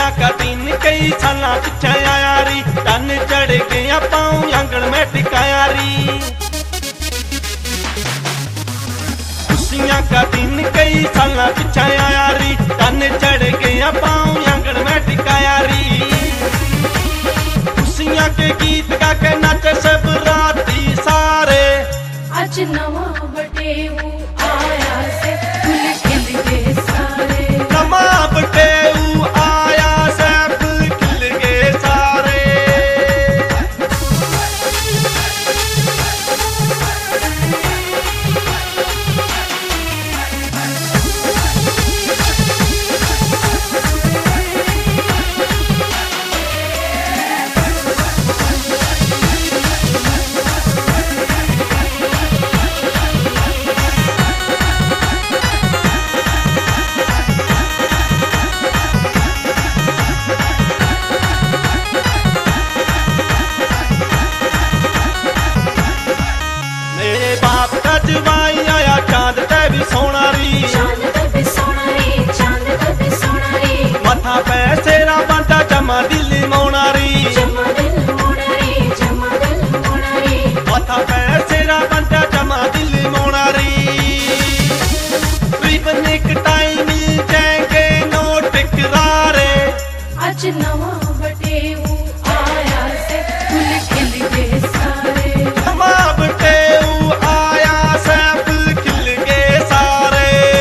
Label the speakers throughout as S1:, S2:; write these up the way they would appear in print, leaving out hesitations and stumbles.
S1: खुशियां का दिन कई साल पिछा आया री, तन चढ़ गया पाँव आंगन में टिकाया री। खुशियां का दिन कई साल पिछा आया री, तन चढ़ गया पाँव आंगन में टिकाया री। खुशियां के गीत गा के नाचे सब राती सारे,
S2: आज नवा बटेऊ आया से फूल खिल गए सारे।
S1: नवा बटेऊ आया से फूल खिल गए सारे। जवाई आया चांद ते भी सोना री,
S2: चांद ते भी सोना री, चांद ते भी सोना री।
S1: मथा पे सेरा बांधा जमा दिल मोना री,
S2: जमा दिल मोना री, जमा दिल मोना री।
S1: मथा पे सेरा बांधा जमा दिल मोना री। रिबन एक टाइम मिल जाएंगे नोट करारे,
S2: आज नवा बटेऊ आया से फूल खिल गए सारे।
S1: नवा बटेऊ आया से फूल खिल गए सारे।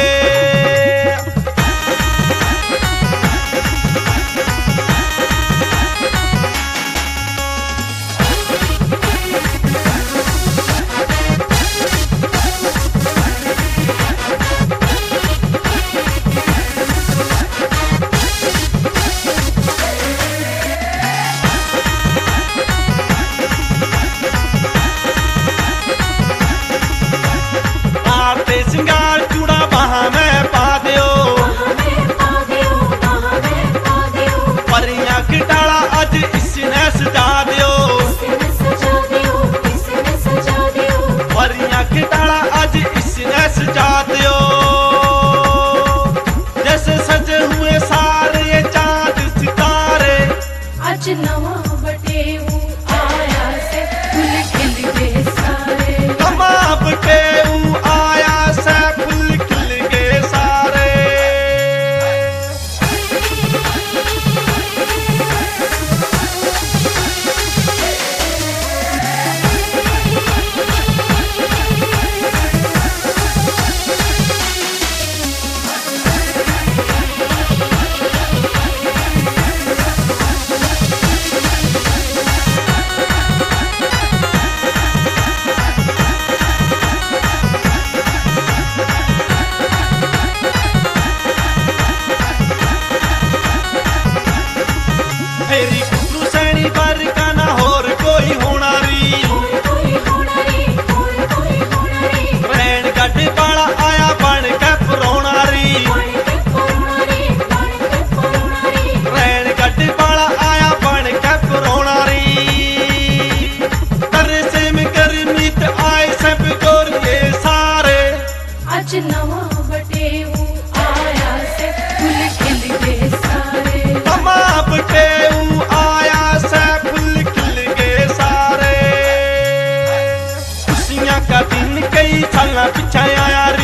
S1: आरते सिंगार चूड़ा बाहा में पा दियो,
S2: हमें पा दियो, हमें पा दियो।
S1: परियां की डाला आज इसने सजा दियो,
S2: इसने सजा दियो, इसने सजा दियो।
S1: परियां की डाला आज इसने सजा दियो। जैसे सजे हुए सारे चांद सितारे,
S2: आज नवा बटेऊ आया से फूल खिल गए सारे।
S1: नवा बटेऊ आया से फूल खिल गए सारे। मेरी कुटरू सैनी पर का ना होर कोई होना री,
S2: और कोई होना रे, और कोई होना रे।
S1: रैन गढ़ वाला आया बन के परोना री,
S2: बन के परोना रे, बन के परोना रे।
S1: रैन गढ़ वाला आया बन के परोना री। तरसे में गर्मीत आए सब गोरिये सारे,
S2: आज नवा बटेऊ आया से फूल खिल गए सारे।
S1: नवा बटेऊ आया से फूल खिल गए सारे। खुशियां का दिन कई साल पिछा आया